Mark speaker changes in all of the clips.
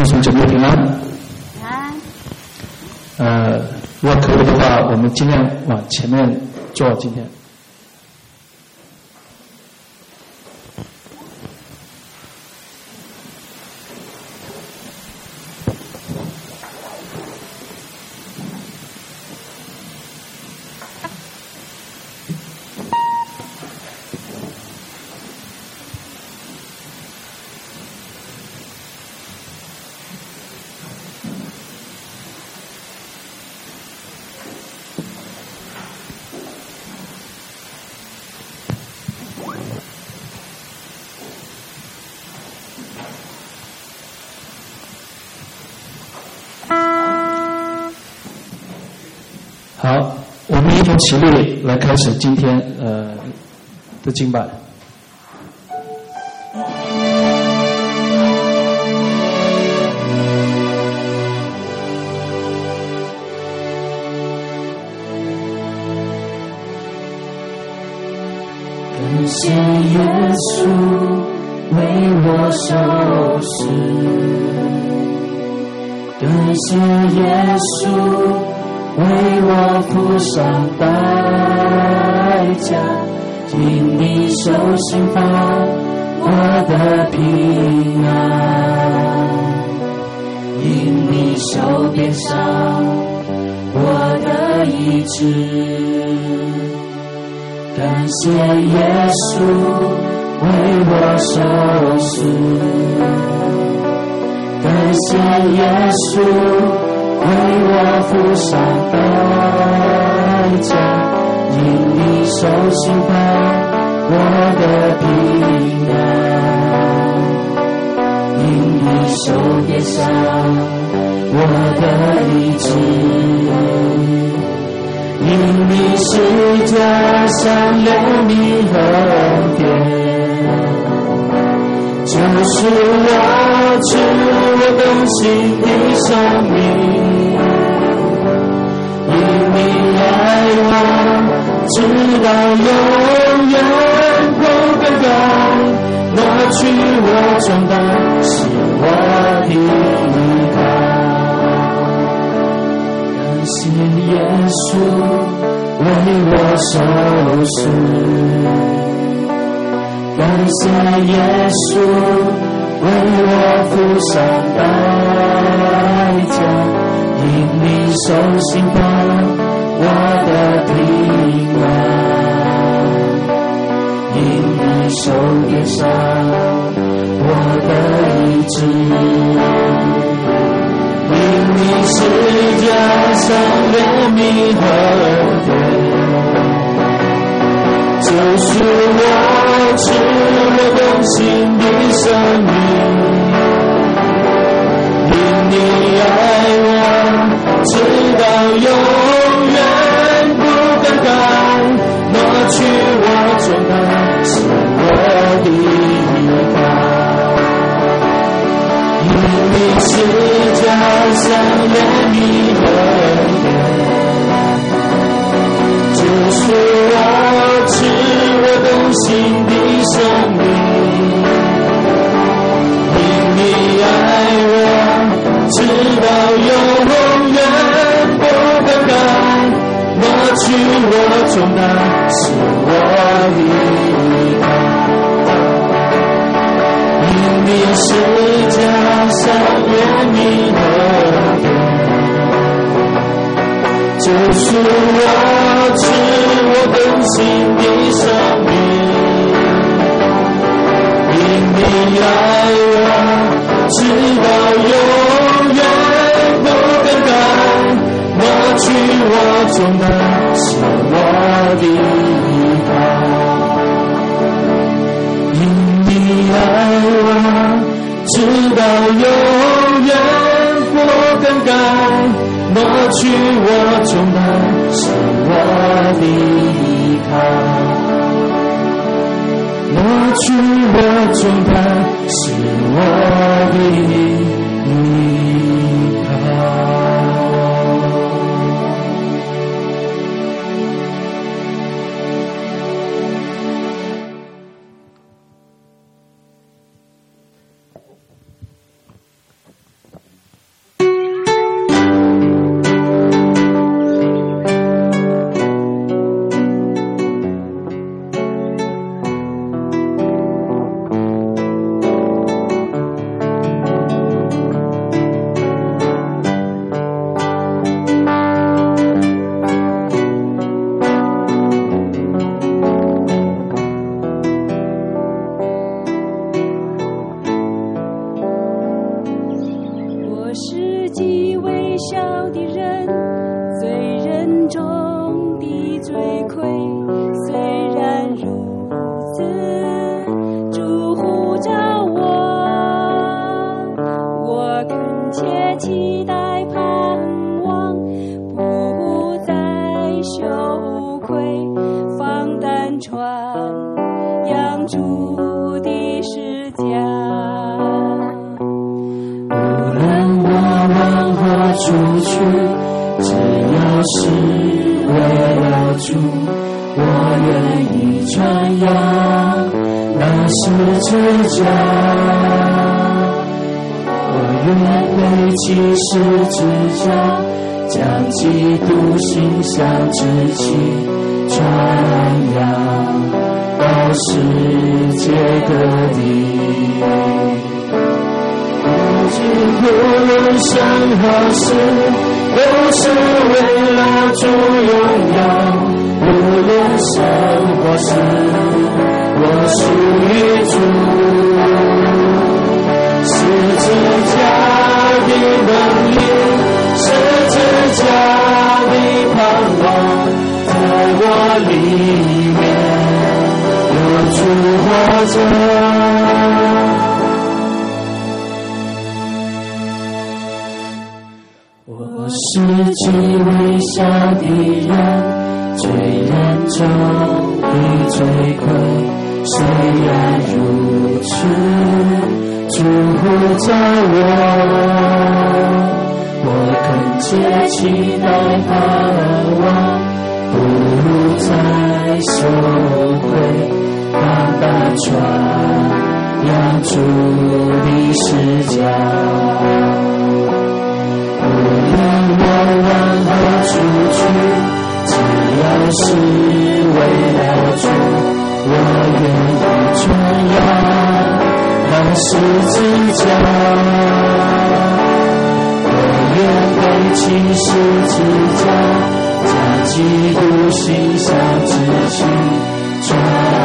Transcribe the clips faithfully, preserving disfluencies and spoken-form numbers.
Speaker 1: 兄姐妹平安。
Speaker 2: 啊。
Speaker 1: 呃，如果可以的话，我们尽量往前面坐。今天。好，我们一同起立来开始今天呃的敬拜。
Speaker 3: 感谢耶稣为我受死，感谢耶稣为我付上代价，因你受刑罚，我的平安；因你受鞭伤，我的医治。感谢耶稣为我受死，感谢耶稣为我付上代价，因你受刑罚，我的平安；因你受鞭伤，我的医治。因你十架上怜悯和恩典，就是我赐我更新的生命。因你爱我，直到永远不更改，挪去我重担，是我的依靠。感谢耶稣为我受死，感谢耶稣为我付上代价，因你受刑罚，我的平安；因你受鞭伤，我的医治。因你十架上怜悯和恩典，就是我赐我更新的生命。因你爱我，直到永远不更改，挪去我重担，是我的依靠。因你十架上怜悯和恩典，就是我赐我更新的生命。因你爱我，直到永远不更改，挪去我重担，是我的依靠。因你十架上怜悯和恩典，就是我赐我更新的生命。因你爱我，直到永远不更改，挪去我重担，是我的依靠。你爱我，直到永远不更改，挪去我重担，是我的依靠。挪去我重担，是我的依靠。
Speaker 2: 愧，放胆传扬主的释迦。
Speaker 3: 无论我往何处去，只要是为了主，我愿意传扬那十字架。我愿背起十字架，将基督形象之气传扬到世界各地。如今无论生何事，都是为了主荣耀。无论生或死，我属于主。十字架的能力，十字架的盼望，在我里面有主活着。我是极微小的人，最严重的罪愧，虽然如此，主呼召我，我恳切期待盼望，不如再羞愧，放胆传扬主的释迦。无论我往何处去，只要是为了主，我愿意传扬那十字架。我愿背起十字架，将基督形象之气传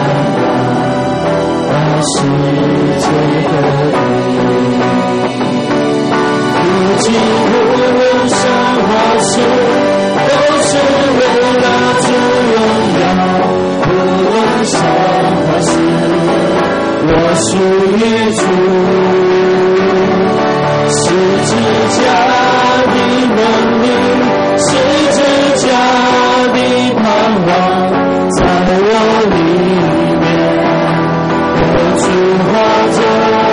Speaker 3: 扬到世界各地。如今无论生或死，都是为了主荣耀。无论生或死，我属于主。十字架的能力，十字架的盼望，在我里面有主活着。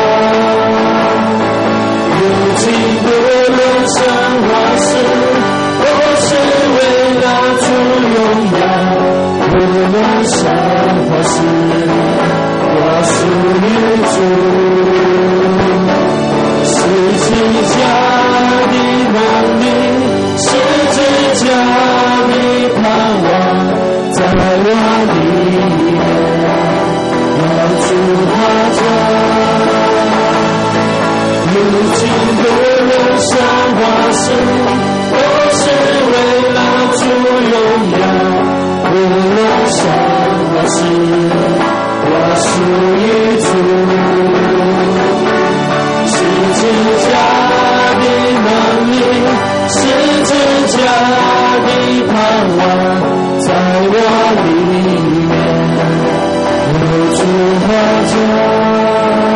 Speaker 3: 如今无论生或死，都是为了主荣耀。无论生或死，我属于主。十字架的能力，十字架的盼望，在我里面有主活着。如今无论生或死，都是为了主荣耀。无论生或死，我属于主。十字架的能力，十字架的盼望，在我里面有主活着。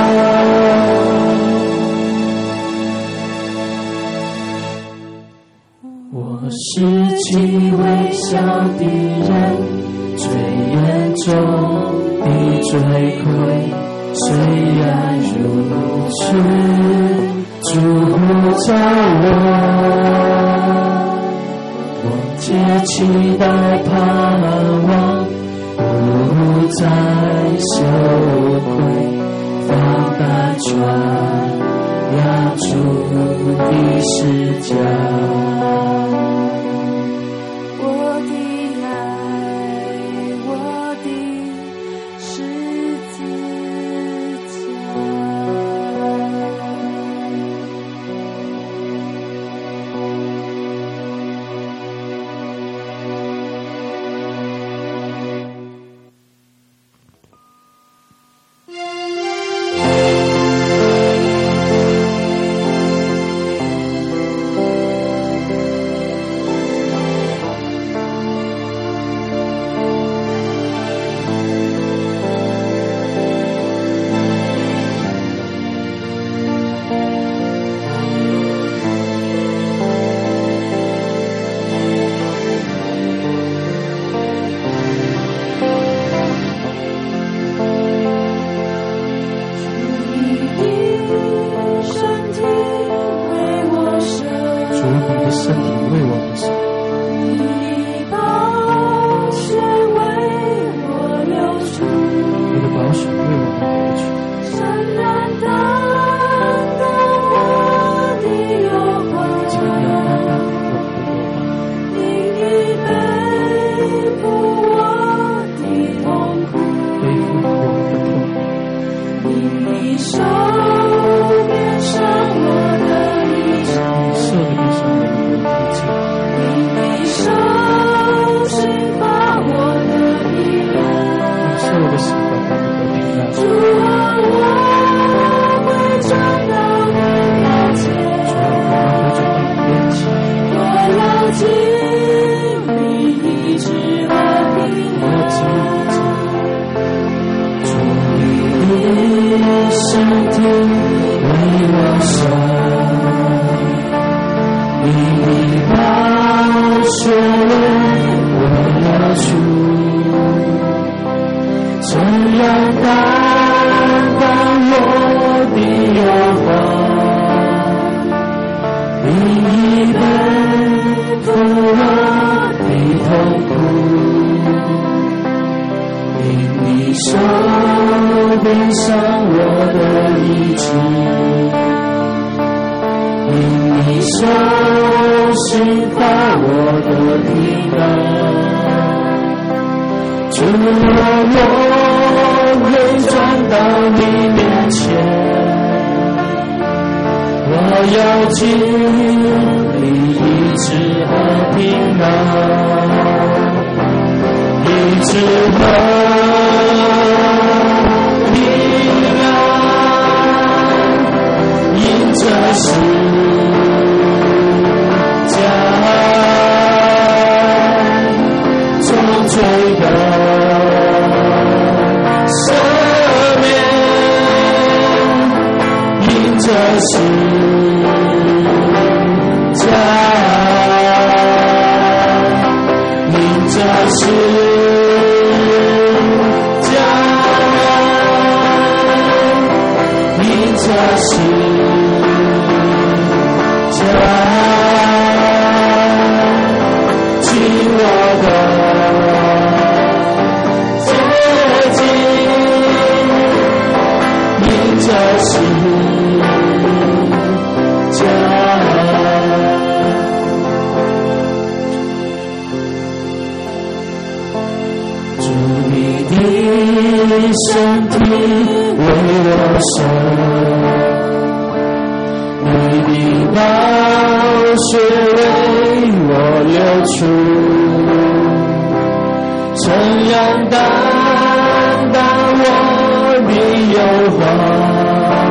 Speaker 3: 我是极微小的人，最严重的罪愧，虽然如此，主呼召我，我皆期待盼望，不再羞愧，放胆传扬主的释迦。 身体为我舍，你的宝血为我流出，怎样担当我的忧患，你已背负我的痛苦，因你手边上我的医治，因你手心发我的平安。主啊，我会转到你面前，我要经历医治和平安，医治和这是家重罪的赦免，因这是家，因这是家，因这是紧我的接近，因这是家。主你的身体为我舍，你的宝血为我流出，怎样担当我的忧患，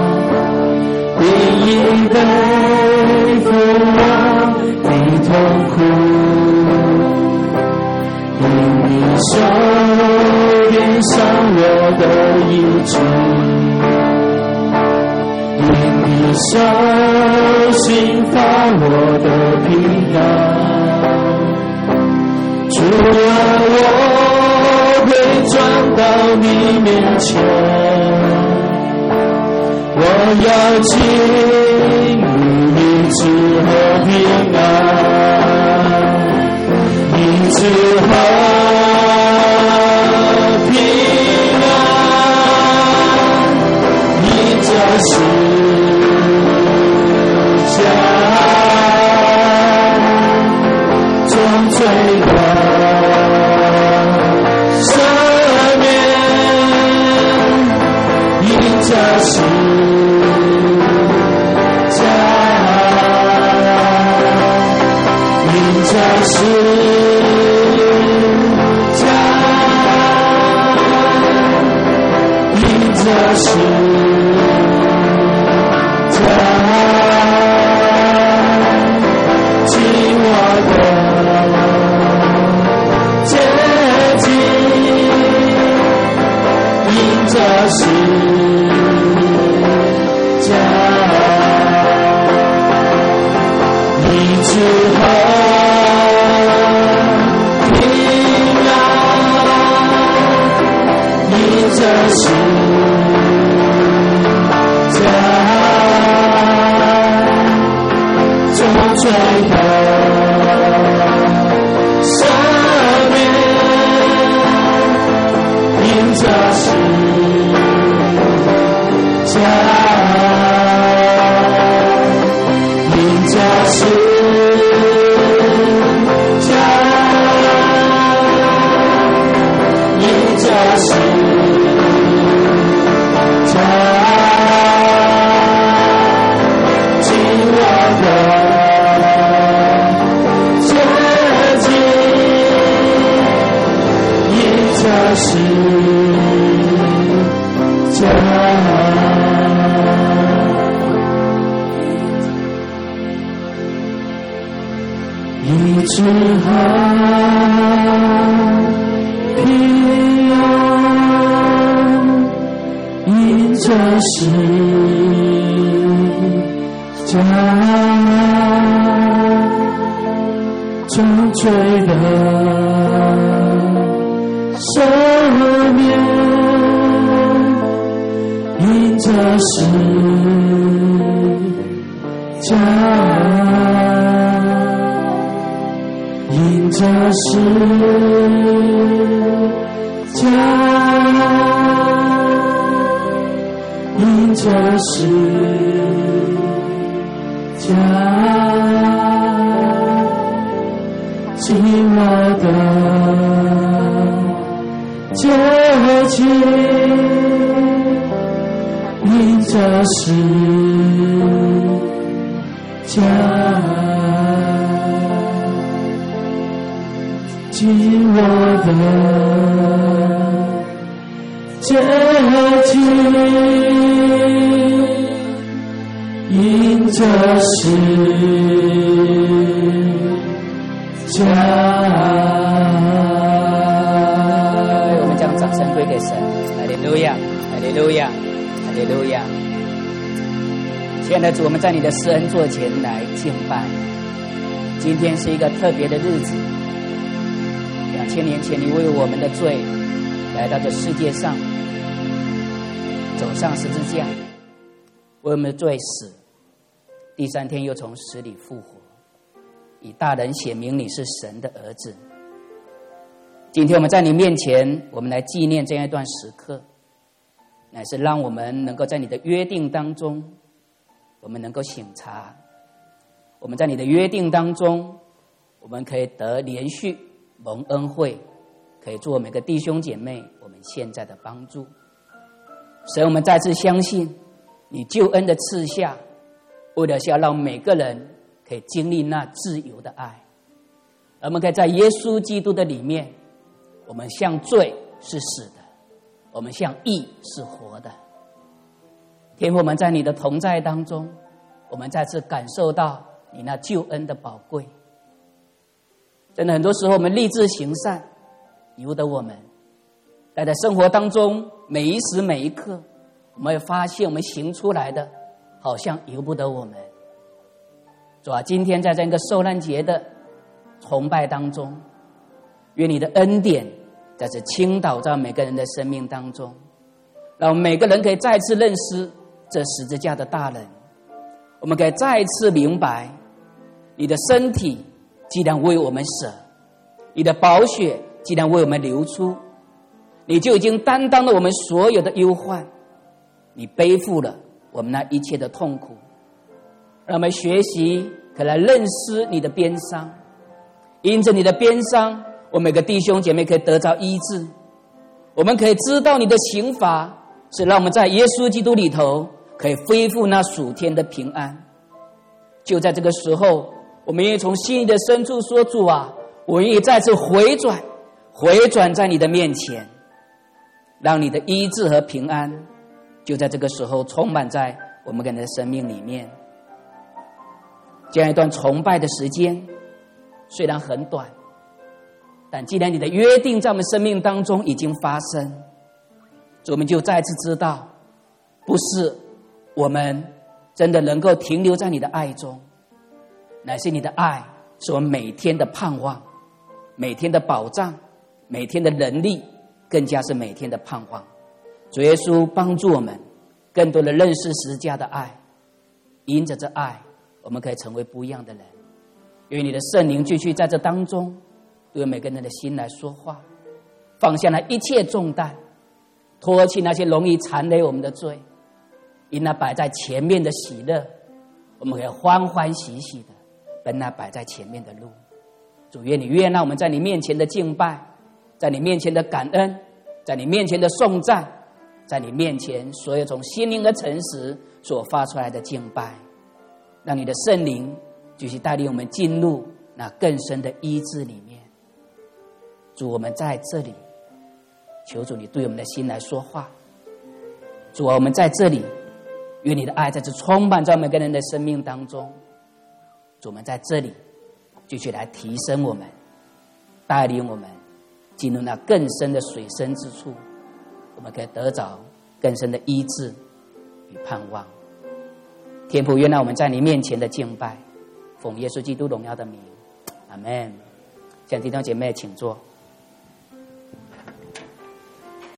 Speaker 3: 你已背负我的痛苦，因你手边上我的医治，因你手心发我的平安。主啊，我会转到你面前，我要经历医治和平安，医治和平安，因这是家重罪的赦免，因这是家，因这是家，因这是紧我的接近，因这是家，医治和平安，因这是家重罪的赦免，因这是家，因这是家，因这是家，紧我的这是家，医治和平安，因这十架纯粹的赦免，因着十架，因着十架，因着十架，紧握的救赎，因着十架，紧握的救赎，因着十架。
Speaker 4: 我们将掌声归给神，哈利路亚，哈利路亚，哈利路亚。亲爱的主，我们在你的施恩座前来敬拜。今天是一个特别的日子，两千年前你为我们的罪来到这世界上，走上十字架，为我们的罪死，第三天又从死里复活，以大能显明你是神的儿子。今天我们在你面前，我们来纪念这样一段时刻，乃是让我们能够在你的约定当中，我们能够省察，我们在你的约定当中，我们可以得连续蒙恩惠，可以做每个弟兄姐妹我们现在的帮助。神，我们再次相信你救恩的赐下，为的是要让每个人可以经历那自由的爱，而我们可以在耶稣基督的里面，我们向罪是死的，我们向义是活的。天父，我们在你的同在当中，我们再次感受到你那救恩的宝贵。真的，很多时候我们立志行善，由得我们在在生活当中每一时每一刻，我们会发现我们行出来的好像由不得我们。主啊，今天在这个受难节的崇拜当中，愿你的恩典在这倾倒在每个人的生命当中，让我们每个人可以再次认识这十字架的大能，我们可以再次明白你的身体既然为我们舍，你的宝血既然为我们流出，你就已经担当了我们所有的忧患，你背负了我们那一切的痛苦，让我们学习可来认识你的鞭伤，因着你的鞭伤，我们每个弟兄姐妹可以得到医治，我们可以知道你的刑罚是让我们在耶稣基督里头可以恢复那属天的平安。就在这个时候，我们愿意从心里的深处说，主啊，我愿意再次回转回转在你的面前，让你的医治和平安就在这个时候充满在我们个人的生命里面。这样一段崇拜的时间虽然很短，但既然你的约定在我们生命当中已经发生，我们就再次知道，不是我们真的能够停留在你的爱中，乃是你的爱是我们每天的盼望，每天的保障，每天的能力，更加是每天的盼望。主耶稣帮助我们更多的认识十字架的爱，因着这爱我们可以成为不一样的人。愿你的圣灵继续在这当中对每个人的心来说话，放下那一切重担，脱去那些容易缠累我们的罪，因那摆在前面的喜乐，我们可以欢欢喜喜的奔那摆在前面的路。主，愿你悦纳我们在你面前的敬拜，在你面前的感恩，在你面前的颂赞，在你面前所有从心灵和诚实所发出来的敬拜，让你的圣灵继续带领我们进入那更深的医治里面。主，我们在这里求主你对我们的心来说话。主啊，我们在这里，愿你的爱在这充满在每个人的生命当中。主，我们在这里继续来提升我们，带领我们进入那更深的水深之处，我们可以得着更深的医治， 与盼望。天父，原来我们在你面前的敬拜，奉耶稣基督荣耀的名，阿们。向弟兄姐妹请坐。